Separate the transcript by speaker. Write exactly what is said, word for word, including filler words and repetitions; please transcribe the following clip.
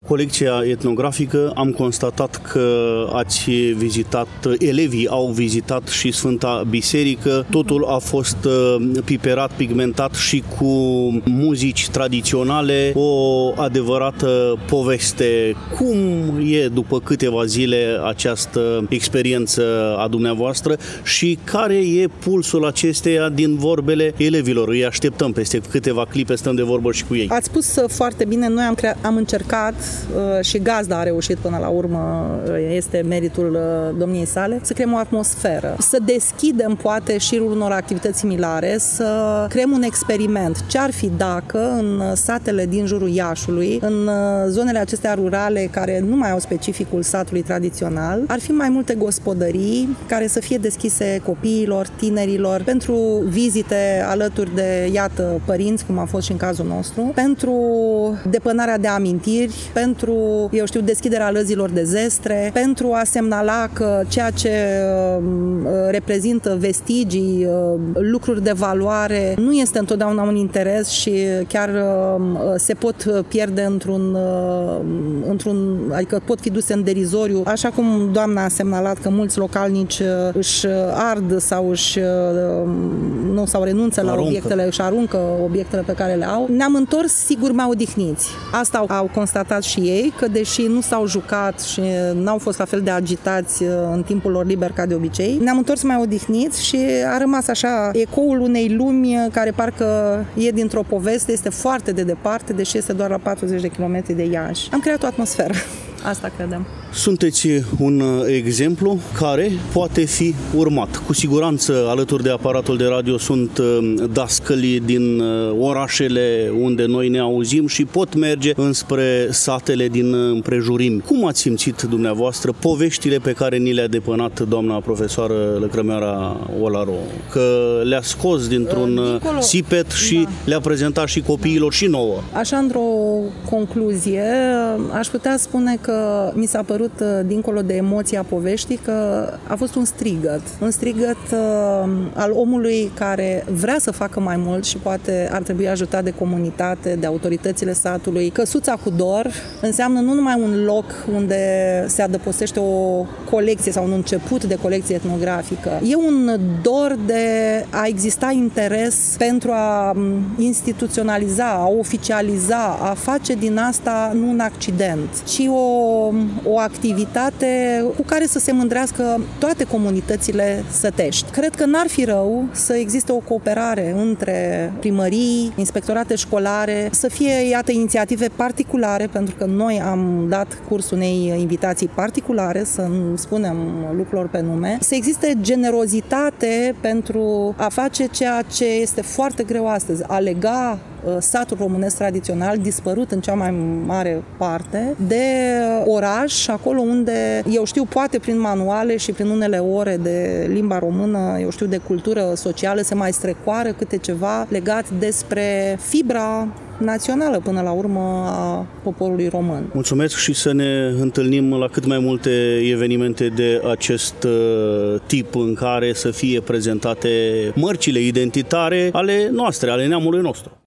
Speaker 1: colecția etnografică am constatat că ați vizitat, elevii au vizitat și Sfânta Biserică. Totul a fost piperat, pigmentat și cu muzici tradiționale, o adevărată poveste. Cum e după câteva zile această experiență a dumneavoastră și care e pulsul acesteia din vorbele elevilor? Îi așteptăm peste câteva clipe, stăm de vorbă și cu ei.
Speaker 2: Ați spus foarte bine, noi am, crea- am încercat uh, și gazda a reușit până la urmă, uh, este meritul uh, domniei sale, să creăm o atmosferă, să deschidem poate șirul unor activități similare, să creăm un experiment. Ce-ar fi dacă în satele din jurul Iașului, în uh, zonele acestea rurale care nu mai au specificul satului tradițional, ar fi mai multe gospodării care să fie deschise copiilor, tinerilor, pentru vizite alături de, iată, părinți, cum a fost și în cazul nostru, pentru depănarea de amintiri, pentru, eu știu, deschiderea lăzilor de zestre, pentru a semnala că ceea ce uh, reprezintă vestigii, uh, lucruri de valoare, nu este întotdeauna un interes și chiar uh, se pot pierde într-un, uh, într-un, adică pot fi duse în derizoriu, așa cum doamna a semnalat că mulți localnici uh, își ard sau își uh, nu, sau renunță la
Speaker 1: aruncă.
Speaker 2: obiectele, își aruncă obiectele pe care le au. Ne-am întors sigur mai odihniți. Asta au, au constatat și ei, că deși nu s-au jucat și n-au fost la fel de agitați în timpul lor liber ca de obicei, ne-am întors mai odihniți și a rămas așa ecoul unei lumi care parcă e dintr-o poveste, este foarte de departe, deși este doar la patruzeci de kilometri de Iași. Am creat o atmosferă. Asta credem.
Speaker 1: Sunteți un exemplu care poate fi urmat. Cu siguranță, alături de aparatul de radio sunt dascălii din orașele unde noi ne auzim și pot merge înspre satele din împrejurimi. Cum ați simțit dumneavoastră poveștile pe care ni le-a depănat doamna profesoară Lăcrămioara Olaru? Că le-a scos dintr-un Dincolo. sipet și da. le-a prezentat și copiilor și nouă.
Speaker 2: Așa, într-o concluzie, aș putea spune că mi s-a părut, dincolo de emoția poveștii, că a fost un strigăt. Un strigăt uh, al omului care vrea să facă mai mult și poate ar trebui ajutat de comunitate, de autoritățile satului. Căsuța cu dor înseamnă nu numai un loc unde se adăpostește o colecție sau un început de colecție etnografică. E un dor de a exista interes pentru a instituționaliza, a oficializa, a face din asta nu un accident, ci o o activitate cu care să se mândrească toate comunitățile sătești. Cred că n-ar fi rău să existe o cooperare între primării, inspectorate școlare, să fie, iată, inițiative particulare, pentru că noi am dat curs unei invitații particulare, să nu spunem lucrurilor pe nume, să existe generozitate pentru a face ceea ce este foarte greu astăzi, a lega satul românesc tradițional, dispărut în cea mai mare parte, de oraș, acolo unde, eu știu, poate prin manuale și prin unele ore de limba română, eu știu, de cultură socială, se mai strecoară câte ceva legat despre fibra națională, până la urmă, a poporului român.
Speaker 1: Mulțumesc și să ne întâlnim la cât mai multe evenimente de acest tip în care să fie prezentate mărcile identitare ale noastre, ale neamului nostru.